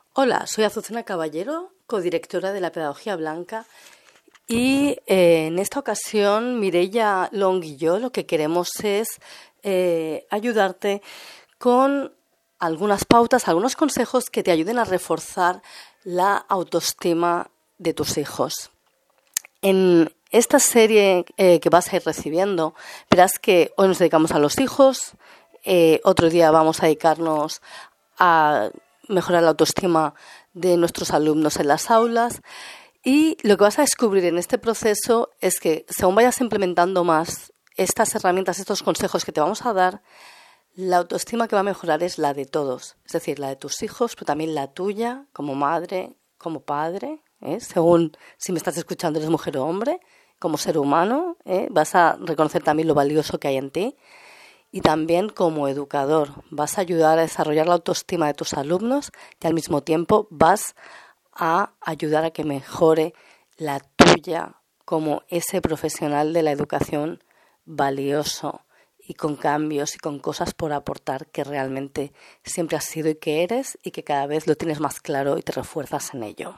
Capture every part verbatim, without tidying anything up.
Hola, soy Azucena Caballero, codirectora de la Pedagogía Blanca, y eh, en esta ocasión Mireia Long y yo lo que queremos es eh, ayudarte con algunas pautas, algunos consejos que te ayuden a reforzar la autoestima de tus hijos. En esta serie eh, que vas a ir recibiendo, verás que hoy nos dedicamos a los hijos, eh, otro día vamos a dedicarnos a mejorar la autoestima de nuestros alumnos en las aulas, y lo que vas a descubrir en este proceso es que según vayas implementando más estas herramientas, estos consejos que te vamos a dar, la autoestima que va a mejorar es la de todos, es decir, la de tus hijos, pero también la tuya como madre, como padre, ¿eh? Según si me estás escuchando eres mujer o hombre, como ser humano, ¿eh? Vas a reconocer también lo valioso que hay en ti. Y también como educador vas a ayudar a desarrollar la autoestima de tus alumnos y al mismo tiempo vas a ayudar a que mejore la tuya como ese profesional de la educación valioso y con cambios y con cosas por aportar que realmente siempre has sido y que eres, y que cada vez lo tienes más claro y te refuerzas en ello.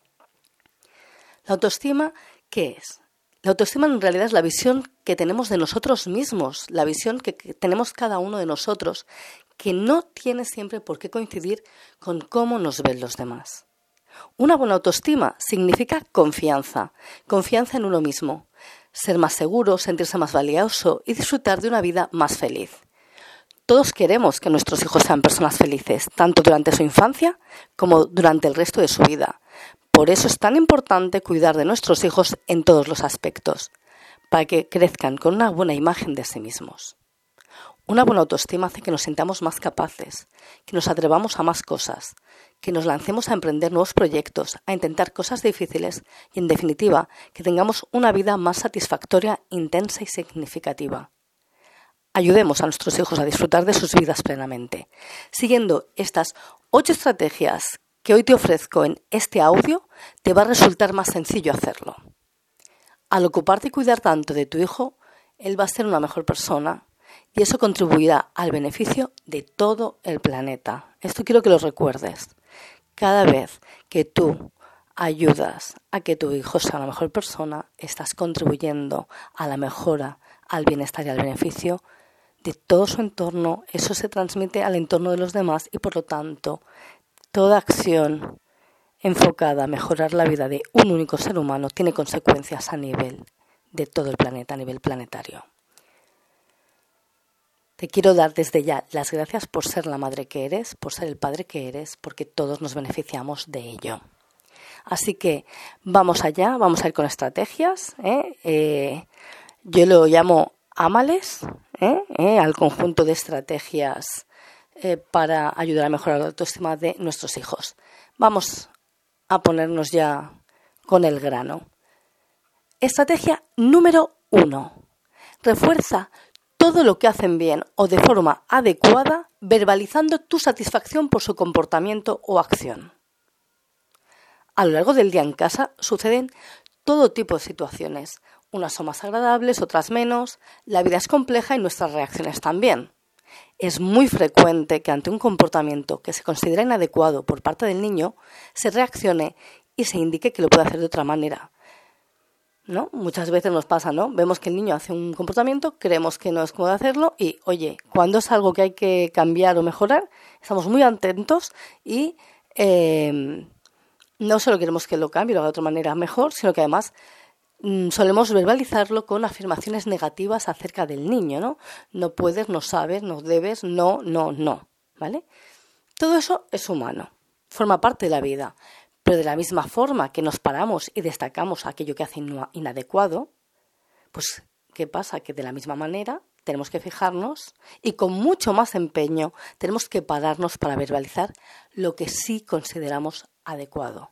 La autoestima, ¿qué es? La autoestima en realidad es la visión que tenemos de nosotros mismos, la visión que, que tenemos cada uno de nosotros, que no tiene siempre por qué coincidir con cómo nos ven los demás. Una buena autoestima significa confianza, confianza en uno mismo, ser más seguro, sentirse más valioso y disfrutar de una vida más feliz. Todos queremos que nuestros hijos sean personas felices, tanto durante su infancia como durante el resto de su vida. Por eso es tan importante cuidar de nuestros hijos en todos los aspectos, para que crezcan con una buena imagen de sí mismos. Una buena autoestima hace que nos sintamos más capaces, que nos atrevamos a más cosas, que nos lancemos a emprender nuevos proyectos, a intentar cosas difíciles y, en definitiva, que tengamos una vida más satisfactoria, intensa y significativa. Ayudemos a nuestros hijos a disfrutar de sus vidas plenamente, siguiendo estas ocho estrategias que hoy te ofrezco en este audio. Te va a resultar más sencillo hacerlo. Al ocuparte y cuidar tanto de tu hijo, él va a ser una mejor persona y eso contribuirá al beneficio de todo el planeta. Esto quiero que lo recuerdes. Cada vez que tú ayudas a que tu hijo sea una mejor persona, estás contribuyendo a la mejora, al bienestar y al beneficio de todo su entorno. Eso se transmite al entorno de los demás y, por lo tanto, toda acción enfocada a mejorar la vida de un único ser humano tiene consecuencias a nivel de todo el planeta, a nivel planetario. Te quiero dar desde ya las gracias por ser la madre que eres, por ser el padre que eres, porque todos nos beneficiamos de ello. Así que vamos allá, vamos a ir con estrategias. ¿eh? Eh, yo lo llamo AMALES, ¿eh? ¿eh? al conjunto de estrategias Eh, para ayudar a mejorar la autoestima de nuestros hijos. Vamos a ponernos ya con el grano. Estrategia número uno. Refuerza todo lo que hacen bien o de forma adecuada, verbalizando tu satisfacción por su comportamiento o acción. A lo largo del día en casa suceden todo tipo de situaciones. Unas son más agradables, otras menos. La vida es compleja y nuestras reacciones también. Es muy frecuente que ante un comportamiento que se considera inadecuado por parte del niño, se reaccione y se indique que lo puede hacer de otra manera. ¿No? Muchas veces nos pasa, ¿no? Vemos que el niño hace un comportamiento, creemos que no es cómodo hacerlo y, oye, cuando es algo que hay que cambiar o mejorar, estamos muy atentos y eh, no solo queremos que lo cambie o lo haga de otra manera mejor, sino que además solemos verbalizarlo con afirmaciones negativas acerca del niño, ¿no? No puedes, no sabes, no debes, no, no, no, ¿vale? Todo eso es humano, forma parte de la vida, pero de la misma forma que nos paramos y destacamos aquello que hace inadecuado, pues, ¿qué pasa? Que de la misma manera tenemos que fijarnos y con mucho más empeño tenemos que pararnos para verbalizar lo que sí consideramos adecuado.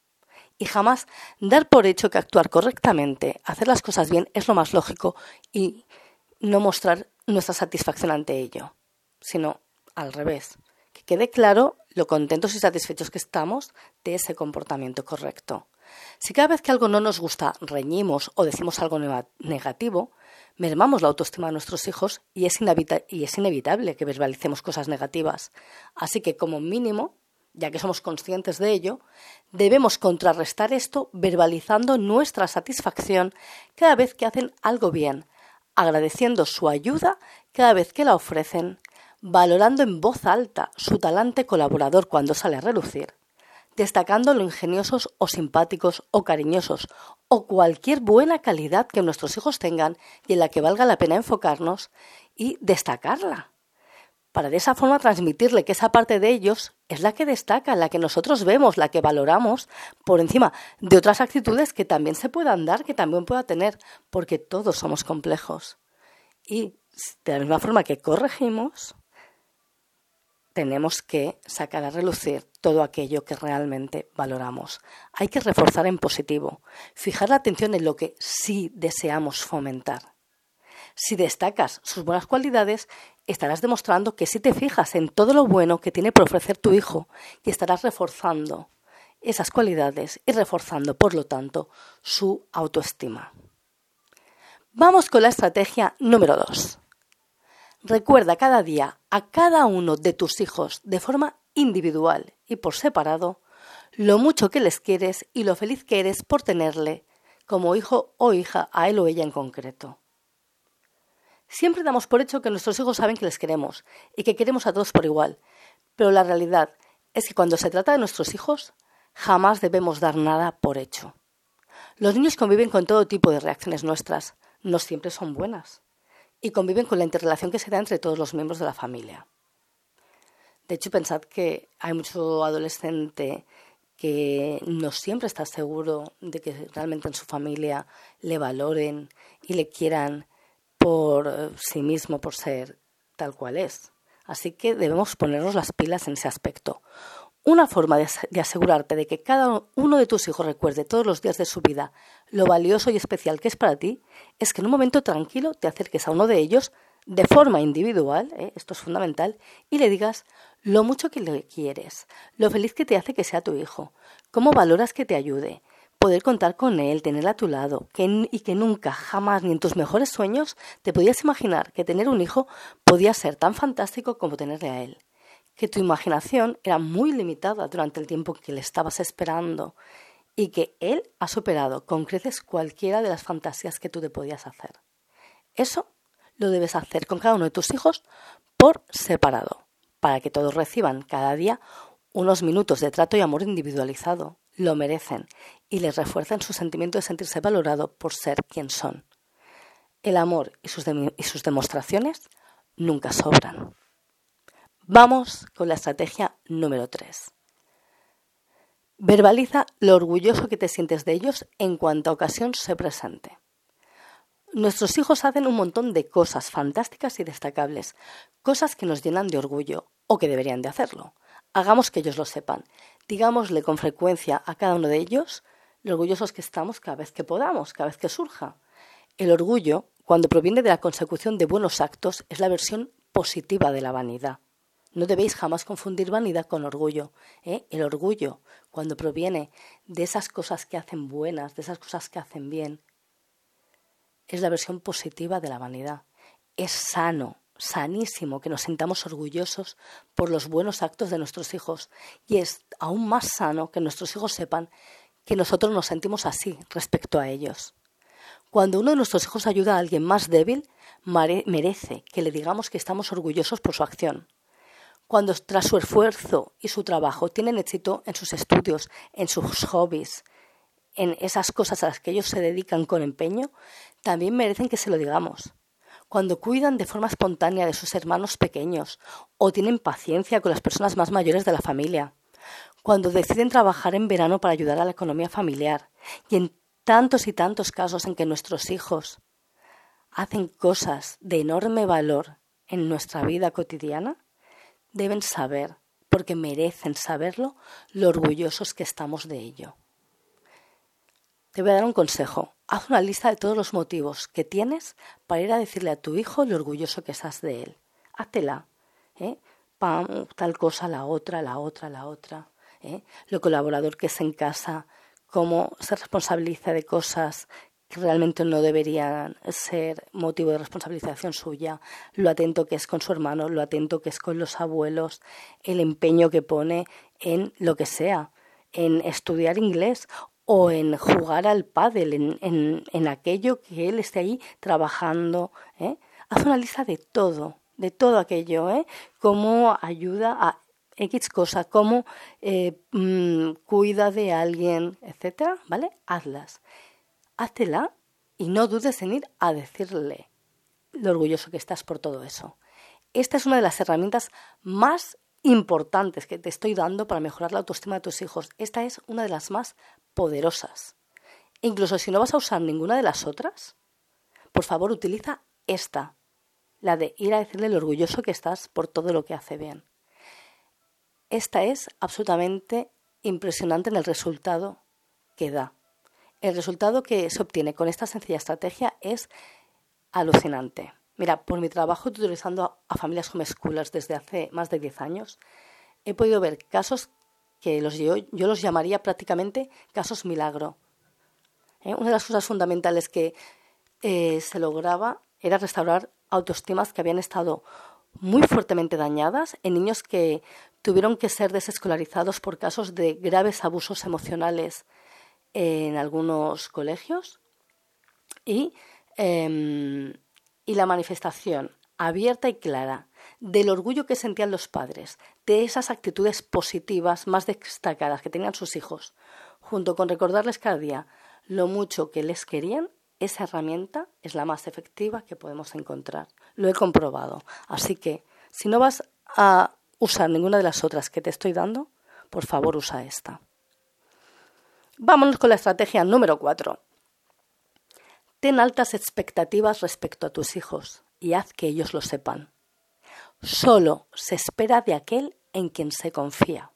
Y jamás dar por hecho que actuar correctamente, hacer las cosas bien, es lo más lógico y no mostrar nuestra satisfacción ante ello, sino al revés. Que quede claro lo contentos y satisfechos que estamos de ese comportamiento correcto. Si cada vez que algo no nos gusta reñimos o decimos algo negativo, mermamos la autoestima de nuestros hijos y es, inevita- y es inevitable que verbalicemos cosas negativas. Así que, como mínimo, ya que somos conscientes de ello, debemos contrarrestar esto verbalizando nuestra satisfacción cada vez que hacen algo bien, agradeciendo su ayuda cada vez que la ofrecen, valorando en voz alta su talante colaborador cuando sale a relucir, destacando lo ingeniosos o simpáticos o cariñosos o cualquier buena calidad que nuestros hijos tengan y en la que valga la pena enfocarnos y destacarla, para de esa forma transmitirle que esa parte de ellos es la que destaca, la que nosotros vemos, la que valoramos por encima de otras actitudes que también se puedan dar, que también pueda tener, porque todos somos complejos. Y de la misma forma que corregimos, tenemos que sacar a relucir todo aquello que realmente valoramos. Hay que reforzar en positivo, fijar la atención en lo que sí deseamos fomentar. Si destacas sus buenas cualidades, estarás demostrando que sí te fijas en todo lo bueno que tiene por ofrecer tu hijo y estarás reforzando esas cualidades y reforzando, por lo tanto, su autoestima. Vamos con la estrategia número dos. Recuerda cada día a cada uno de tus hijos de forma individual y por separado lo mucho que les quieres y lo feliz que eres por tenerle como hijo o hija a él o ella en concreto. Siempre damos por hecho que nuestros hijos saben que les queremos y que queremos a todos por igual, pero la realidad es que cuando se trata de nuestros hijos, jamás debemos dar nada por hecho. Los niños conviven con todo tipo de reacciones nuestras, no siempre son buenas, y conviven con la interrelación que se da entre todos los miembros de la familia. De hecho, pensad que hay mucho adolescente que no siempre está seguro de que realmente en su familia le valoren y le quieran por sí mismo, por ser tal cual es. Así que debemos ponernos las pilas en ese aspecto. Una forma de, de asegurarte de que cada uno de tus hijos recuerde todos los días de su vida lo valioso y especial que es para ti, es que en un momento tranquilo te acerques a uno de ellos de forma individual, ¿eh? Esto es fundamental, y le digas lo mucho que le quieres, lo feliz que te hace que sea tu hijo, cómo valoras que te ayude, poder contar con él, tenerlo a tu lado, que, y que nunca, jamás, ni en tus mejores sueños te podías imaginar que tener un hijo podía ser tan fantástico como tenerle a él. Que tu imaginación era muy limitada durante el tiempo que le estabas esperando y que él ha superado con creces cualquiera de las fantasías que tú te podías hacer. Eso lo debes hacer con cada uno de tus hijos por separado, para que todos reciban cada día unos minutos de trato y amor individualizado. Lo merecen y les refuerzan su sentimiento de sentirse valorado por ser quien son. El amor y sus, de- y sus demostraciones nunca sobran. Vamos con la estrategia número tres. Verbaliza lo orgulloso que te sientes de ellos en cuanta ocasión se presente. Nuestros hijos hacen un montón de cosas fantásticas y destacables, cosas que nos llenan de orgullo o que deberían de hacerlo. Hagamos que ellos lo sepan. Digámosle con frecuencia a cada uno de ellos lo orgullosos que estamos cada vez que podamos, cada vez que surja. El orgullo, cuando proviene de la consecución de buenos actos, es la versión positiva de la vanidad. No debéis jamás confundir vanidad con orgullo, ¿eh? El orgullo, cuando proviene de esas cosas que hacen buenas, de esas cosas que hacen bien, es la versión positiva de la vanidad. Es sano, sanísimo que nos sintamos orgullosos por los buenos actos de nuestros hijos y es aún más sano que nuestros hijos sepan que nosotros nos sentimos así respecto a ellos. Cuando uno de nuestros hijos ayuda a alguien más débil, merece que le digamos que estamos orgullosos por su acción. Cuando tras su esfuerzo y su trabajo tienen éxito en sus estudios, en sus hobbies, en esas cosas a las que ellos se dedican con empeño, también merecen que se lo digamos. Cuando cuidan de forma espontánea de sus hermanos pequeños o tienen paciencia con las personas más mayores de la familia. Cuando deciden trabajar en verano para ayudar a la economía familiar y en tantos y tantos casos en que nuestros hijos hacen cosas de enorme valor en nuestra vida cotidiana, deben saber, porque merecen saberlo, lo orgullosos que estamos de ello. Te voy a dar un consejo. Haz una lista de todos los motivos que tienes para ir a decirle a tu hijo lo orgulloso que estás de él. Háztela. ¿eh? Pam, tal cosa, la otra, la otra, la otra. ¿eh? Lo colaborador que es en casa, cómo se responsabiliza de cosas que realmente no deberían ser motivo de responsabilización suya, lo atento que es con su hermano, lo atento que es con los abuelos, el empeño que pone en lo que sea, en estudiar inglés o en jugar al pádel, en, en, en aquello que él esté ahí trabajando, ¿eh? Haz una lista de todo, de todo aquello, ¿eh? Cómo ayuda a X cosa, cómo eh, mmm, cuida de alguien, etcétera, ¿vale? Hazlas. Háztela y no dudes en ir a decirle lo orgulloso que estás por todo eso. Esta es una de las herramientas más importantes que te estoy dando para mejorar la autoestima de tus hijos. Esta es una de las más poderosas. Incluso si no vas a usar ninguna de las otras, por favor utiliza esta, la de ir a decirle lo orgulloso que estás por todo lo que hace bien. Esta es absolutamente impresionante en el resultado que da. El resultado que se obtiene con esta sencilla estrategia es alucinante. Mira, por mi trabajo utilizando a familias homeschoolers desde hace más de diez años, he podido ver casos que los, yo, yo los llamaría prácticamente casos milagro. ¿Eh? Una de las cosas fundamentales que eh, se lograba era restaurar autoestimas que habían estado muy fuertemente dañadas en niños que tuvieron que ser desescolarizados por casos de graves abusos emocionales en algunos colegios y, eh, y la manifestación abierta y clara del orgullo que sentían los padres, de esas actitudes positivas más destacadas que tenían sus hijos, junto con recordarles cada día lo mucho que les querían. Esa herramienta es la más efectiva que podemos encontrar. Lo he comprobado. Así que, si no vas a usar ninguna de las otras que te estoy dando, por favor usa esta. Vámonos con la estrategia número cuatro. Ten altas expectativas respecto a tus hijos y haz que ellos lo sepan. Solo se espera de aquel en quien se confía.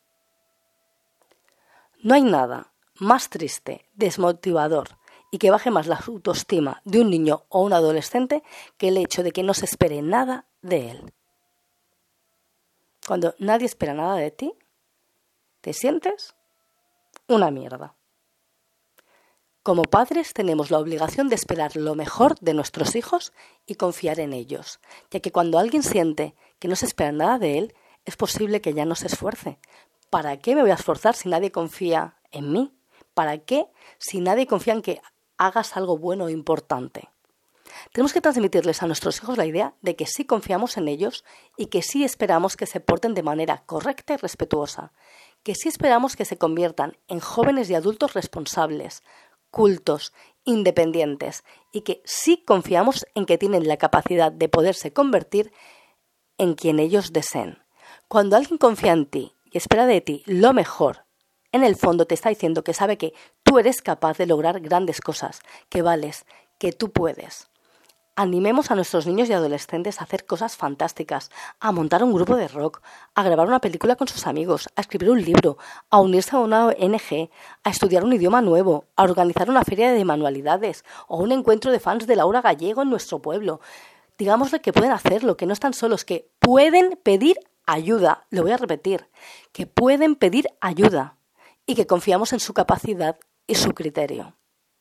No hay nada más triste, desmotivador y que baje más la autoestima de un niño o un adolescente que el hecho de que no se espere nada de él. Cuando nadie espera nada de ti, te sientes una mierda. Como padres tenemos la obligación de esperar lo mejor de nuestros hijos y confiar en ellos, ya que cuando alguien siente que no se espera nada de él, es posible que ya no se esfuerce. ¿Para qué me voy a esforzar si nadie confía en mí? ¿Para qué si nadie confía en que hagas algo bueno e importante? Tenemos que transmitirles a nuestros hijos la idea de que sí confiamos en ellos y que sí esperamos que se porten de manera correcta y respetuosa, que sí esperamos que se conviertan en jóvenes y adultos responsables, cultos, independientes y que sí confiamos en que tienen la capacidad de poderse convertir en quien ellos deseen. Cuando alguien confía en ti y espera de ti lo mejor, en el fondo te está diciendo que sabe que tú eres capaz de lograr grandes cosas, que vales, que tú puedes. Animemos a nuestros niños y adolescentes a hacer cosas fantásticas, a montar un grupo de rock, a grabar una película con sus amigos, a escribir un libro, a unirse a una O N G, a estudiar un idioma nuevo, a organizar una feria de manualidades o un encuentro de fans de Laura Gallego en nuestro pueblo. Digámosle que pueden hacerlo, que no están solos, que pueden pedir ayuda. Lo voy a repetir, que pueden pedir ayuda y que confiamos en su capacidad y su criterio.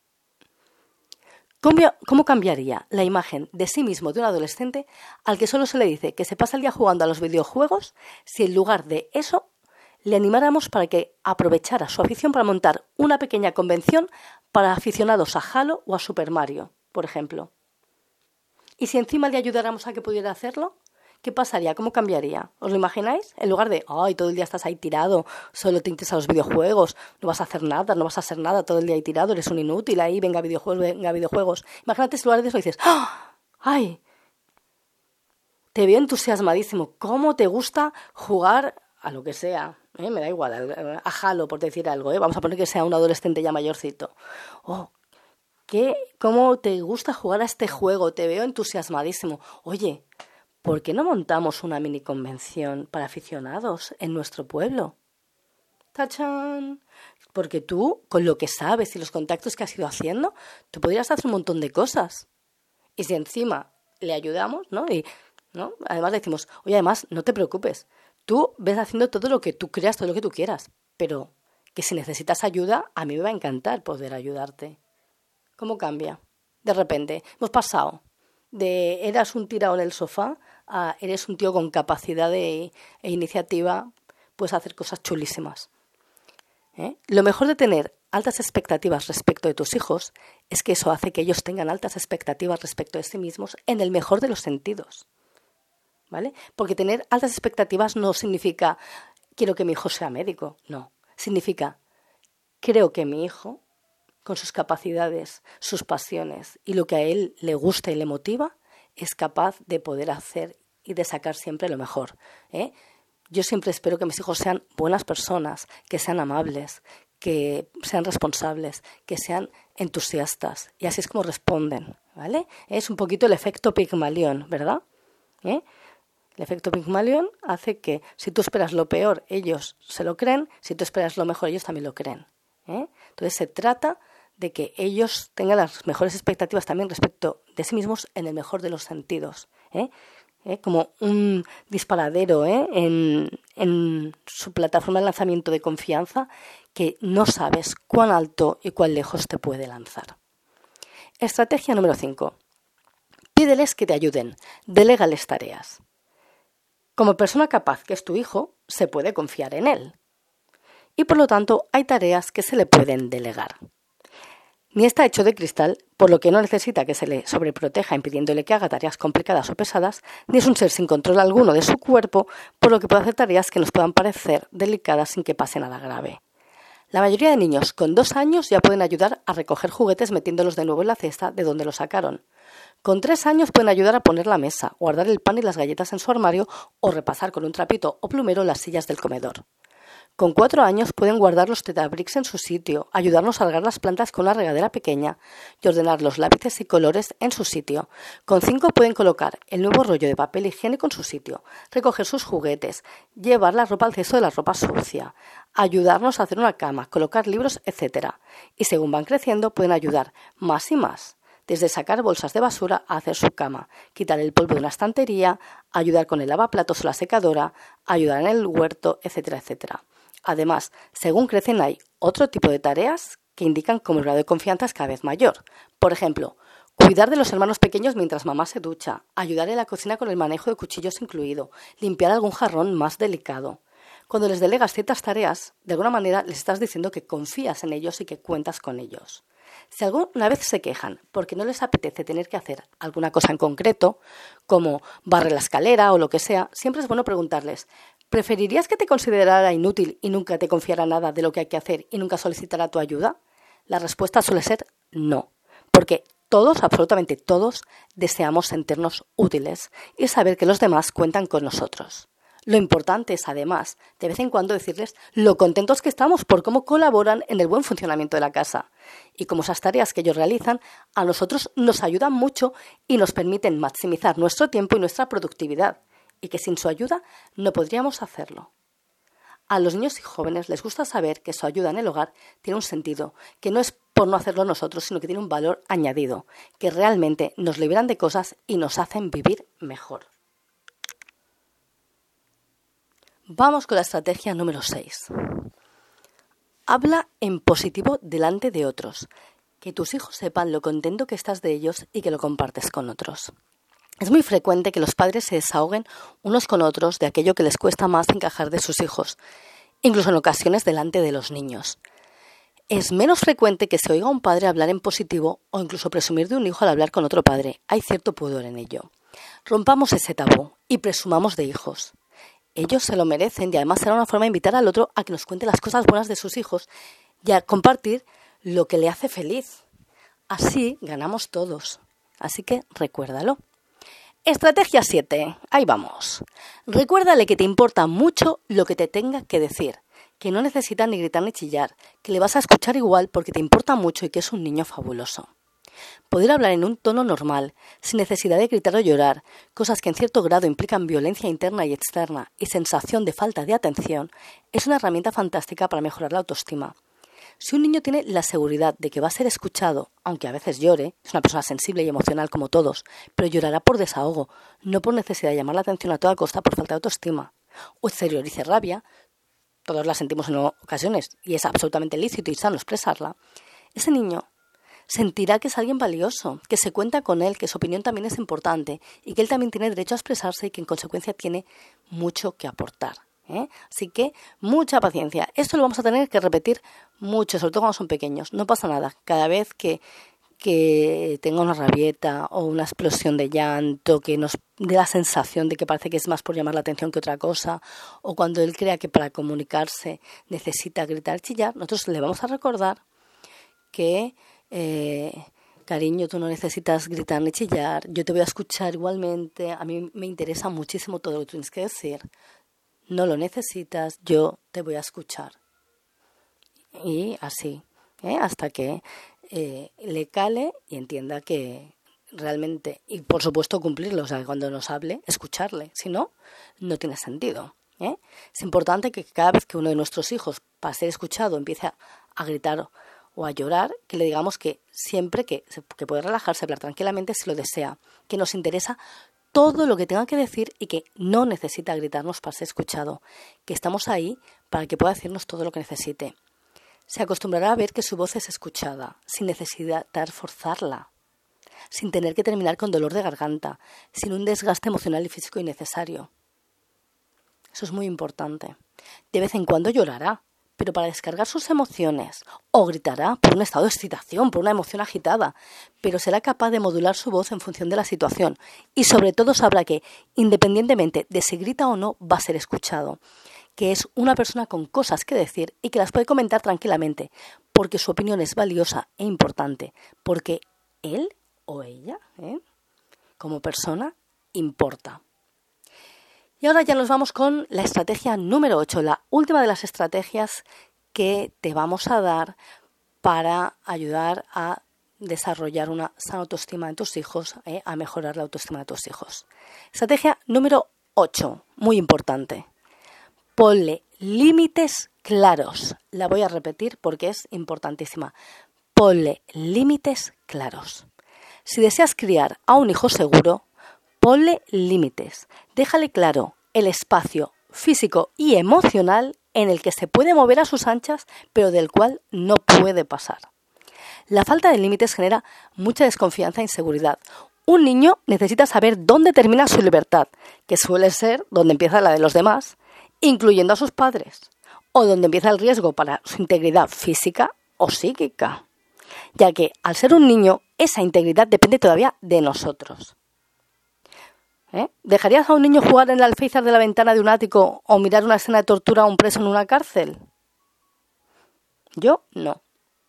¿Cómo cambiaría la imagen de sí mismo de un adolescente al que solo se le dice que se pasa el día jugando a los videojuegos si en lugar de eso le animáramos para que aprovechara su afición para montar una pequeña convención para aficionados a Halo o a Super Mario, por ejemplo? ¿Y si encima le ayudáramos a que pudiera hacerlo? ¿Qué pasaría? ¿Cómo cambiaría? ¿Os lo imagináis? En lugar de, ay, todo el día estás ahí tirado, solo te interesan los videojuegos, no vas a hacer nada, no vas a hacer nada, todo el día ahí tirado, eres un inútil ahí, venga videojuegos, venga videojuegos. Imagínate si en lugar de eso dices, ¡ah! ¡Ay! Te veo entusiasmadísimo. ¿Cómo te gusta jugar a lo que sea? ¿Eh? Me da igual, a Halo, por decir algo, ¿eh? Vamos a poner que sea un adolescente ya mayorcito. ¡Oh! ¿Qué? ¿Cómo te gusta jugar a este juego? Te veo entusiasmadísimo. Oye, ¿por qué no montamos una mini convención para aficionados en nuestro pueblo? ¡Tachán! Porque tú, con lo que sabes y los contactos que has ido haciendo, tú podrías hacer un montón de cosas. Y si encima le ayudamos, ¿no? Y, ¿no? Además le decimos, oye, además, no te preocupes. Tú ves haciendo todo lo que tú creas, todo lo que tú quieras. Pero que si necesitas ayuda, a mí me va a encantar poder ayudarte. ¿Cómo cambia? De repente, hemos pasado de eras un tirado en el sofá a eres un tío con capacidad de, e iniciativa, puedes hacer cosas chulísimas. ¿Eh? Lo mejor de tener altas expectativas respecto de tus hijos es que eso hace que ellos tengan altas expectativas respecto de sí mismos en el mejor de los sentidos. ¿Vale? Porque tener altas expectativas no significa quiero que mi hijo sea médico, no. Significa creo que mi hijo, con sus capacidades, sus pasiones y lo que a él le gusta y le motiva, es capaz de poder hacer y de sacar siempre lo mejor. ¿eh? Yo siempre espero que mis hijos sean buenas personas, que sean amables, que sean responsables, que sean entusiastas. Y así es como responden, ¿vale? Es un poquito el efecto Pigmalión, ¿verdad? ¿Eh? El efecto Pigmalión hace que si tú esperas lo peor, ellos se lo creen. Si tú esperas lo mejor, ellos también lo creen. ¿eh? Entonces se trata de que ellos tengan las mejores expectativas también respecto de sí mismos en el mejor de los sentidos. ¿eh? ¿Eh? Como un disparadero ¿eh? en, en su plataforma de lanzamiento de confianza que no sabes cuán alto y cuán lejos te puede lanzar. Estrategia número cinco. Pídeles que te ayuden. Delégales tareas. Como persona capaz que es tu hijo, se puede confiar en él. Y por lo tanto, hay tareas que se le pueden delegar. Ni está hecho de cristal, por lo que no necesita que se le sobreproteja impidiéndole que haga tareas complicadas o pesadas, ni es un ser sin control alguno de su cuerpo, por lo que puede hacer tareas que nos puedan parecer delicadas sin que pase nada grave. La mayoría de niños con dos años ya pueden ayudar a recoger juguetes metiéndolos de nuevo en la cesta de donde los sacaron. Con tres años pueden ayudar a poner la mesa, guardar el pan y las galletas en su armario o repasar con un trapito o plumero las sillas del comedor. Con cuatro años pueden guardar los tetabricks en su sitio, ayudarnos a regar las plantas con una regadera pequeña y ordenar los lápices y colores en su sitio. Con cinco pueden colocar el nuevo rollo de papel higiénico en su sitio, recoger sus juguetes, llevar la ropa al cesto de la ropa sucia, ayudarnos a hacer una cama, colocar libros, etcétera. Y según van creciendo pueden ayudar más y más. Desde sacar bolsas de basura a hacer su cama, quitar el polvo de una estantería, ayudar con el lavaplatos o la secadora, ayudar en el huerto, etcétera, etcétera. Además, según crecen hay otro tipo de tareas que indican como el grado de confianza es cada vez mayor. Por ejemplo, cuidar de los hermanos pequeños mientras mamá se ducha, ayudar en la cocina con el manejo de cuchillos incluido, limpiar algún jarrón más delicado. Cuando les delegas ciertas tareas, de alguna manera les estás diciendo que confías en ellos y que cuentas con ellos. Si alguna vez se quejan porque no les apetece tener que hacer alguna cosa en concreto, como barrer la escalera o lo que sea, siempre es bueno preguntarles: ¿preferirías que te considerara inútil y nunca te confiara nada de lo que hay que hacer y nunca solicitara tu ayuda? La respuesta suele ser no, porque todos, absolutamente todos, deseamos sentirnos útiles y saber que los demás cuentan con nosotros. Lo importante es, además, de vez en cuando decirles lo contentos que estamos por cómo colaboran en el buen funcionamiento de la casa y cómo esas tareas que ellos realizan a nosotros nos ayudan mucho y nos permiten maximizar nuestro tiempo y nuestra productividad, y que sin su ayuda no podríamos hacerlo. A los niños y jóvenes les gusta saber que su ayuda en el hogar tiene un sentido, que no es por no hacerlo nosotros, sino que tiene un valor añadido, que realmente nos liberan de cosas y nos hacen vivir mejor. Vamos con la estrategia número seis. Habla en positivo delante de otros. Que tus hijos sepan lo contento que estás de ellos y que lo compartes con otros. Es muy frecuente que los padres se desahoguen unos con otros de aquello que les cuesta más encajar de sus hijos, incluso en ocasiones delante de los niños. Es menos frecuente que se oiga a un padre hablar en positivo o incluso presumir de un hijo al hablar con otro padre. Hay cierto pudor en ello. Rompamos ese tabú y presumamos de hijos. Ellos se lo merecen y además será una forma de invitar al otro a que nos cuente las cosas buenas de sus hijos y a compartir lo que le hace feliz. Así ganamos todos. Así que recuérdalo. Estrategia siete. Ahí vamos. Recuérdale que te importa mucho lo que te tenga que decir, que no necesita ni gritar ni chillar, que le vas a escuchar igual porque te importa mucho y que es un niño fabuloso. Poder hablar en un tono normal, sin necesidad de gritar o llorar, cosas que en cierto grado implican violencia interna y externa y sensación de falta de atención, es una herramienta fantástica para mejorar la autoestima. Si un niño tiene la seguridad de que va a ser escuchado, aunque a veces llore, es una persona sensible y emocional como todos, pero llorará por desahogo, no por necesidad de llamar la atención a toda costa por falta de autoestima, o exteriorice rabia, todos la sentimos en ocasiones y es absolutamente lícito y sano expresarla, ese niño sentirá que es alguien valioso, que se cuenta con él, que su opinión también es importante y que él también tiene derecho a expresarse y que en consecuencia tiene mucho que aportar. ¿eh? Así que mucha paciencia. Esto lo vamos a tener que repetir mucho, sobre todo cuando son pequeños. No pasa nada. Cada vez que, que tenga una rabieta o una explosión de llanto, que nos dé la sensación de que parece que es más por llamar la atención que otra cosa, o cuando él crea que para comunicarse necesita gritar, chillar, nosotros le vamos a recordar que Eh, cariño, tú no necesitas gritar ni chillar, yo te voy a escuchar igualmente, a mí me interesa muchísimo todo lo que tienes que decir, no lo necesitas, yo te voy a escuchar. Y así, ¿eh? hasta que eh, le cale y entienda que realmente, y por supuesto cumplirlo, o sea, cuando nos hable, escucharle, si no, no tiene sentido. ¿eh? Es importante que cada vez que uno de nuestros hijos, para ser escuchado, empiece a, a gritar o a llorar, que le digamos que siempre que, que puede relajarse, hablar tranquilamente si lo desea, que nos interesa todo lo que tenga que decir y que no necesita gritarnos para ser escuchado, que estamos ahí para que pueda decirnos todo lo que necesite. Se acostumbrará a ver que su voz es escuchada, sin necesitar forzarla, sin tener que terminar con dolor de garganta, sin un desgaste emocional y físico innecesario. Eso es muy importante. De vez en cuando llorará, pero para descargar sus emociones, o gritará por un estado de excitación, por una emoción agitada, pero será capaz de modular su voz en función de la situación y sobre todo sabrá que, independientemente de si grita o no, va a ser escuchado, que es una persona con cosas que decir y que las puede comentar tranquilamente, porque su opinión es valiosa e importante, porque él o ella, ¿eh? como persona, importa. Y ahora ya nos vamos con la estrategia número ocho, la última de las estrategias que te vamos a dar para ayudar a desarrollar una sana autoestima en tus hijos, eh, a mejorar la autoestima de tus hijos. Estrategia número ocho, muy importante. Ponle límites claros. La voy a repetir porque es importantísima. Ponle límites claros. Si deseas criar a un hijo seguro, ponle límites, déjale claro el espacio físico y emocional en el que se puede mover a sus anchas, pero del cual no puede pasar. La falta de límites genera mucha desconfianza e inseguridad. Un niño necesita saber dónde termina su libertad, que suele ser donde empieza la de los demás, incluyendo a sus padres, o donde empieza el riesgo para su integridad física o psíquica, ya que al ser un niño, esa integridad depende todavía de nosotros. ¿Eh? ¿Dejarías a un niño jugar en el alféizar de la ventana de un ático o mirar una escena de tortura a un preso en una cárcel? Yo no.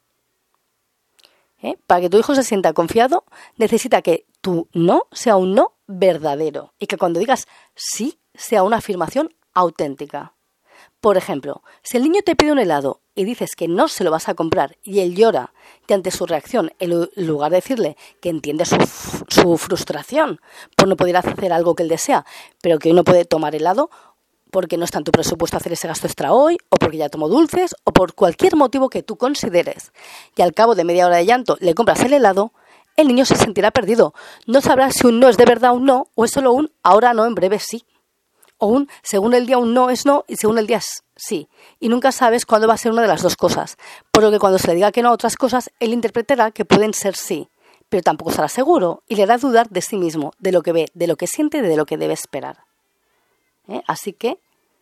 ¿Eh? Para que tu hijo se sienta confiado, necesita que tu no sea un no verdadero y que cuando digas sí sea una afirmación auténtica. Por ejemplo, si el niño te pide un helado y dices que no se lo vas a comprar y él llora y ante su reacción, en lugar de decirle que entiende su, su frustración por no poder hacer algo que él desea, pero que hoy no puede tomar helado porque no está en tu presupuesto hacer ese gasto extra hoy, o porque ya tomó dulces, o por cualquier motivo que tú consideres, y al cabo de media hora de llanto le compras el helado, el niño se sentirá perdido. No sabrá si un no es de verdad un no o es solo un ahora no, en breve sí. O un, según el día, un no es no y según el día es sí. Y nunca sabes cuándo va a ser una de las dos cosas. Por lo que cuando se le diga que no a otras cosas, él interpretará que pueden ser sí. Pero tampoco estará seguro y le hará dudar de sí mismo, de lo que ve, de lo que siente y de lo que debe esperar. ¿Eh? Así que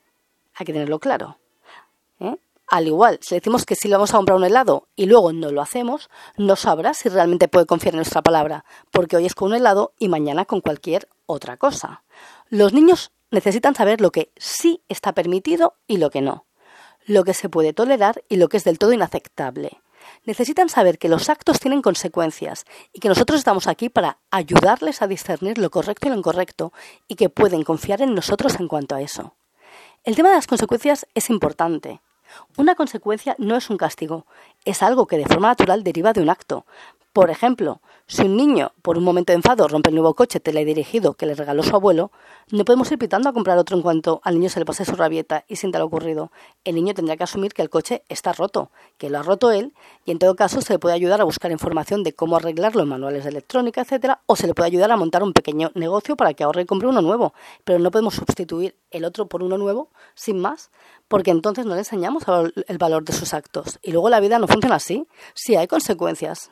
hay que tenerlo claro. ¿Eh? Al igual, si le decimos que sí le vamos a comprar un helado y luego no lo hacemos, no sabrá si realmente puede confiar en nuestra palabra, porque hoy es con un helado y mañana con cualquier otra cosa. Los niños necesitan saber lo que sí está permitido y lo que no, lo que se puede tolerar y lo que es del todo inaceptable. Necesitan saber que los actos tienen consecuencias y que nosotros estamos aquí para ayudarles a discernir lo correcto y lo incorrecto y que pueden confiar en nosotros en cuanto a eso. El tema de las consecuencias es importante. Una consecuencia no es un castigo, es algo que de forma natural deriva de un acto. Por ejemplo, si un niño, por un momento de enfado, rompe el nuevo coche teledirigido que le regaló su abuelo, no podemos ir pitando a comprar otro en cuanto al niño se le pase su rabieta y sienta lo ocurrido. El niño tendrá que asumir que el coche está roto, que lo ha roto él, y en todo caso se le puede ayudar a buscar información de cómo arreglarlo en manuales de electrónica, etcétera, o se le puede ayudar a montar un pequeño negocio para que ahorre y compre uno nuevo. Pero no podemos sustituir el otro por uno nuevo, sin más, porque entonces no le enseñamos el valor de sus actos. Y luego la vida no funciona así. Sí hay consecuencias en la vida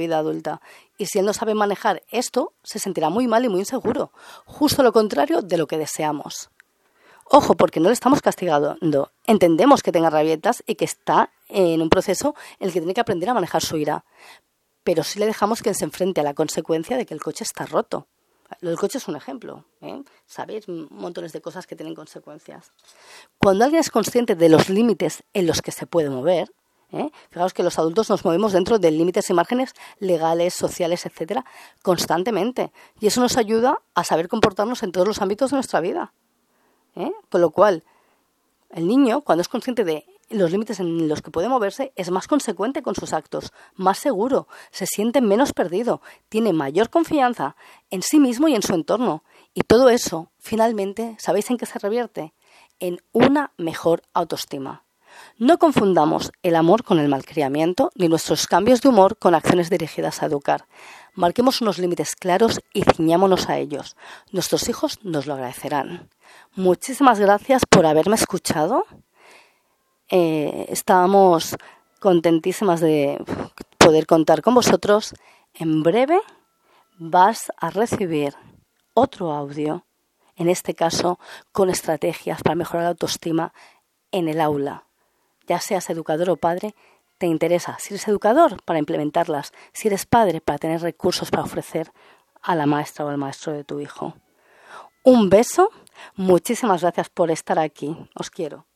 vida adulta. Y si él no sabe manejar esto, se sentirá muy mal y muy inseguro. Justo lo contrario de lo que deseamos. Ojo, porque no le estamos castigando. Entendemos que tenga rabietas y que está en un proceso en el que tiene que aprender a manejar su ira. Pero sí le dejamos que se enfrente a la consecuencia de que el coche está roto. El coche es un ejemplo, ¿eh? Sabéis montones de cosas que tienen consecuencias. Cuando alguien es consciente de los límites en los que se puede mover, ¿eh? Fijaos que los adultos nos movemos dentro de límites y márgenes legales, sociales, etcétera, constantemente. Y eso nos ayuda a saber comportarnos en todos los ámbitos de nuestra vida. ¿Eh? Con lo cual, el niño, cuando es consciente de los límites en los que puede moverse, es más consecuente con sus actos, más seguro, se siente menos perdido, tiene mayor confianza en sí mismo y en su entorno. Y todo eso, finalmente, ¿sabéis en qué se revierte? En una mejor autoestima. No confundamos el amor con el malcriamiento, ni nuestros cambios de humor con acciones dirigidas a educar. Marquemos unos límites claros y ciñámonos a ellos. Nuestros hijos nos lo agradecerán. Muchísimas gracias por haberme escuchado. Eh, estábamos contentísimas de poder contar con vosotros. En breve vas a recibir otro audio, en este caso con estrategias para mejorar la autoestima en el aula. Ya seas educador o padre, te interesa. Si eres educador, para implementarlas. Si eres padre, para tener recursos para ofrecer a la maestra o al maestro de tu hijo. Un beso. Muchísimas gracias por estar aquí. Os quiero.